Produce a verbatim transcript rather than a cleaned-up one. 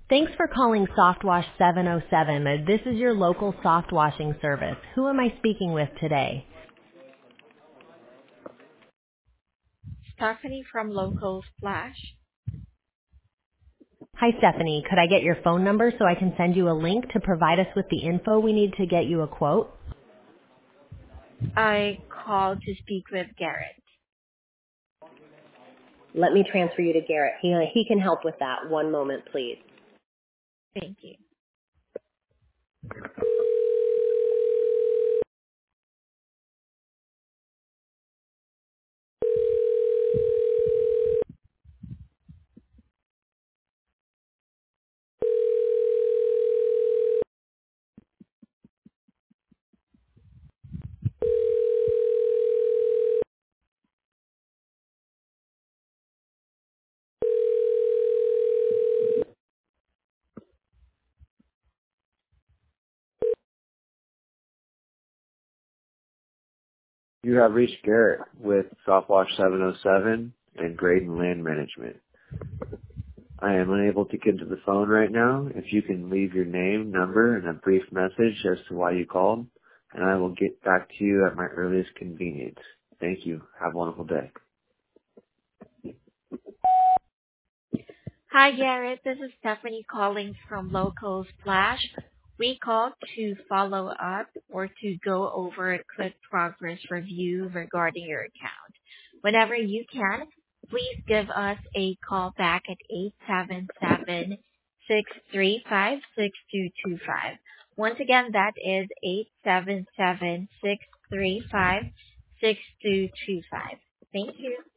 Thanks for calling Softwash seven oh seven. Uh, This is your local soft washing service. Who am I speaking with today? Stephanie from Local Splash. Hi, Stephanie. Could I get your phone number so I can send you a link to provide us with the info we need to get you a quote? I called to speak with Garrett. Let me transfer you to Garrett. He, he can help with that. One moment, please. Thank you. You have reached Garrett with Softwash seven oh seven and Graydon Land Management. I am unable to get to the phone right now. If you can leave your name, number, and a brief message as to why you called, and I will get back to you at my earliest convenience. Thank you. Have a wonderful day. Hi, Garrett. This is Stephanie calling from Local Splash. We called to follow up or to go over a quick progress review regarding your account. Whenever you can, please give us a call back at eight seven seven, six three five, six two two five. Once again, that is eight seven seven, six three five, six two two five. Thank you.